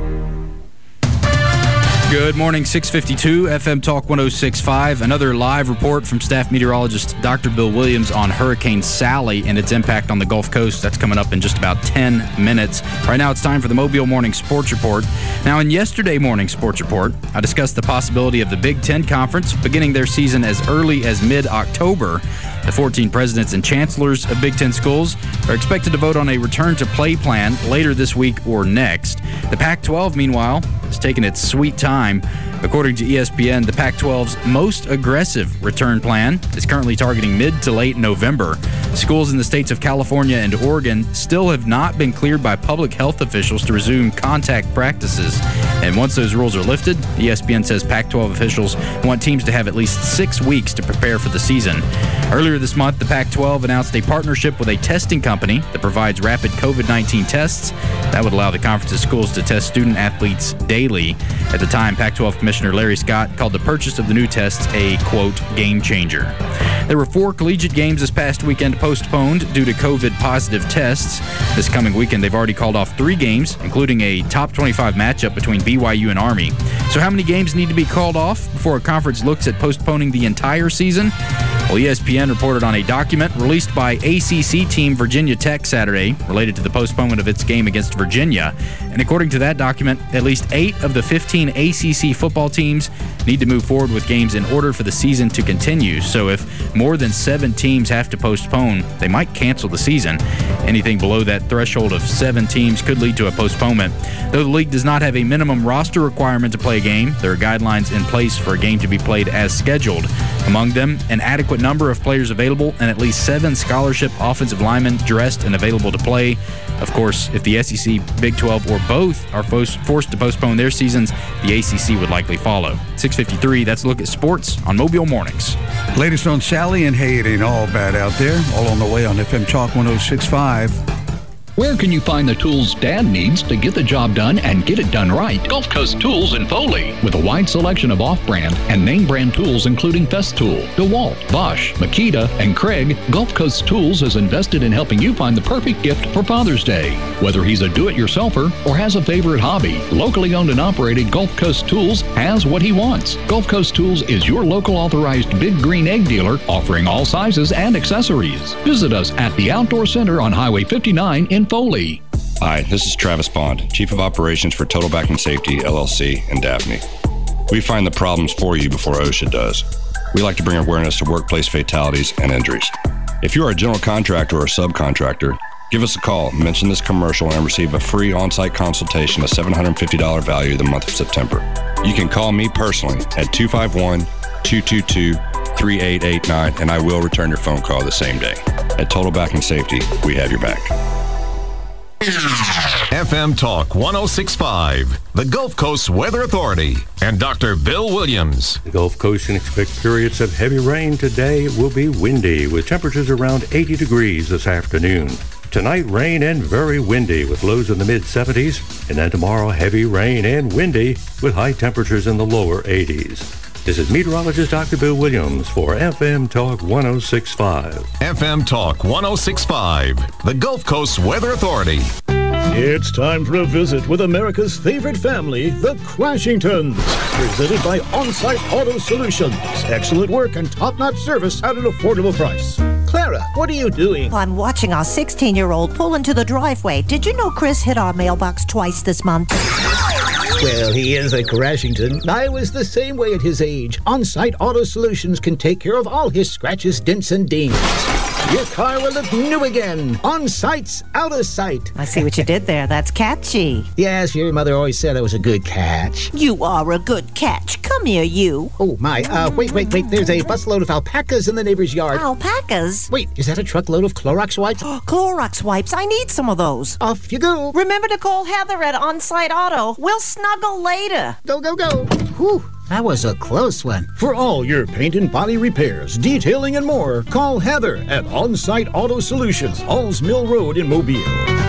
Good morning, 652 FM Talk 106.5. Another live report from staff meteorologist Dr. Bill Williams on Hurricane Sally and its impact on the Gulf Coast. That's coming up in just about 10 minutes. Right now, it's time for the Mobile Morning Sports Report. Now, in yesterday morning Sports Report, I discussed the possibility of the Big Ten Conference beginning their season as early as mid-October. The 14 presidents and chancellors of Big Ten schools are expected to vote on a return-to-play plan later this week or next. The Pac-12, meanwhile, has taken its sweet time. According to ESPN, the Pac-12's most aggressive return plan is currently targeting mid to late November. Schools in the states of California and Oregon still have not been cleared by public health officials to resume contact practices. And once those rules are lifted, ESPN says Pac-12 officials want teams to have at least 6 weeks to prepare for the season. Earlier this month, the Pac-12 announced a partnership with a testing company that provides rapid COVID-19 tests. That would allow the conference's schools to test student athletes daily. At the time, Pac-12 Commissioner Larry Scott called the purchase of the new tests a, quote, game changer. There were 4 collegiate games this past weekend postponed due to COVID-positive tests. This coming weekend, they've already called off 3 games, including a top 25 matchup between BYU and Army. So how many games need to be called off before a conference looks at postponing the entire season? Well, ESPN reported on a document released by ACC team Virginia Tech Saturday related to the postponement of its game against Virginia. And according to that document, at least 8 of the 15 ACC football teams need to move forward with games in order for the season to continue. So if more than 7 teams have to postpone, they might cancel the season. Anything below that threshold of 7 teams could lead to a postponement. Though the league does not have a minimum roster requirement to play a game, there are guidelines in place for a game to be played as scheduled. Among them, an adequate number of players available and at least 7 scholarship offensive linemen dressed and available to play. Of course, if the SEC, Big 12, or both are forced to postpone their seasons, the ACC would likely follow. 6:53, that's a look at sports on Mobile Mornings. Latest on Sally, and hey, it ain't all bad out there. All on the way on FM Talk 106.5. Where can you find the tools Dad needs to get the job done and get it done right? Gulf Coast Tools in Foley. With a wide selection of off-brand and name-brand tools including Festool, DeWalt, Bosch, Makita, and Craig, Gulf Coast Tools is invested in helping you find the perfect gift for Father's Day. Whether he's a do-it-yourselfer or has a favorite hobby, locally owned and operated Gulf Coast Tools has what he wants. Gulf Coast Tools is your local authorized Big Green Egg dealer offering all sizes and accessories. Visit us at the Outdoor Center on Highway 59 in in Foley. Hi, this is Travis Bond, Chief of Operations for Total Back Safety, LLC in Daphne. We find the problems for you before OSHA does. We like to bring awareness to workplace fatalities and injuries. If you are a general contractor or a subcontractor, give us a call, mention this commercial, and receive a free on-site consultation, a $750 value the month of September. You can call me personally at 251-222-3889, and I will return your phone call the same day. At Total Back Safety, we have your back. FM Talk 106.5, the Gulf Coast Weather Authority, and Dr. Bill Williams. The Gulf Coast can expect periods of heavy rain today. It will be windy with temperatures around 80 degrees this afternoon. Tonight, rain and very windy with lows in the mid-70s. And then tomorrow, heavy rain and windy with high temperatures in the lower 80s. This is meteorologist Dr. Bill Williams for FM Talk 106.5. FM Talk 106.5, the Gulf Coast Weather Authority. It's time for a visit with America's favorite family, the Crashingtons. Presented by On-Site Auto Solutions. Excellent work and top-notch service at an affordable price. Clara, what are you doing? I'm watching our 16-year-old pull into the driveway. Did you know Chris hit our mailbox twice this month? Well, he is a Crashington. I was the same way at his age. On-Site Auto Solutions can take care of all his scratches, dents, and dings. Your car will look new again. On-Site's out of sight. I see what you did there. That's catchy. Yes, your mother always said I was a good catch. You are a good catch. Come here, you. Oh, my. Wait. There's a busload of alpacas in the neighbor's yard. Alpacas? Wait, is that a truckload of Clorox wipes? Clorox wipes. I need some of those. Off you go. Remember to call Heather at On-Site Auto. We'll snuggle later. Go. Whew. That was a close one. For all your paint and body repairs, detailing, and more, call Heather at On-Site Auto Solutions, Halls Mill Road in Mobile.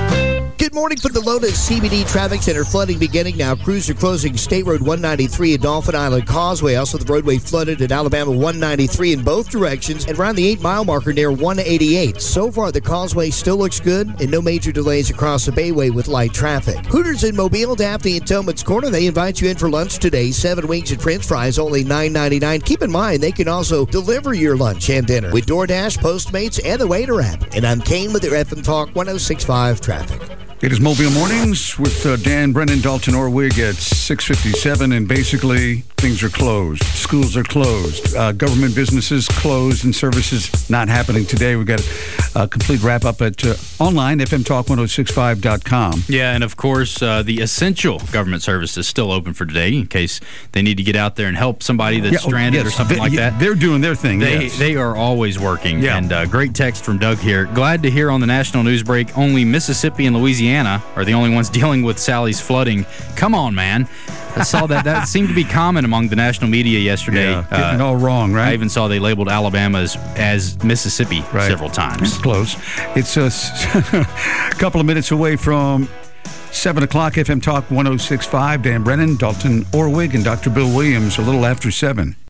Good morning from the Lotus CBD Traffic Center. Flooding beginning now. Crews are closing State Road 193 at Dolphin Island Causeway. Also, the roadway flooded at Alabama 193 in both directions and around the 8-mile marker near 188. So far, the causeway still looks good and no major delays across the Bayway with light traffic. Hooters in Mobile, Daphne, and Tillman's Corner. They invite you in for lunch today. 7 wings and french fries, only $9.99. Keep in mind, they can also deliver your lunch and dinner with DoorDash, Postmates, and the Waiter app. And I'm Kane with your FM Talk 106.5 traffic. It is Mobile Mornings with Dan Brennan, Dalton Orwig at 6:57, and basically things are closed. Schools are closed. Government businesses closed and services not happening today. We've got a complete wrap-up at online, fmtalk1065.com. Yeah, and of course, the essential government service is still open for today in case they need to get out there and help somebody that's stranded or something like that. They're doing their thing, They are always working. Yeah. And great text from Doug here. Glad to hear on the national news break, only Mississippi and Louisiana are the only ones dealing with Sally's flooding. Come on, man. I saw that seemed to be common among the national media yesterday. Yeah, getting it all wrong, right? I even saw they labeled Alabama as Mississippi several times. Close. It's a couple of minutes away from 7 o'clock, FM Talk 106.5. Dan Brennan, Dalton Orwig, and Dr. Bill Williams, a little after 7.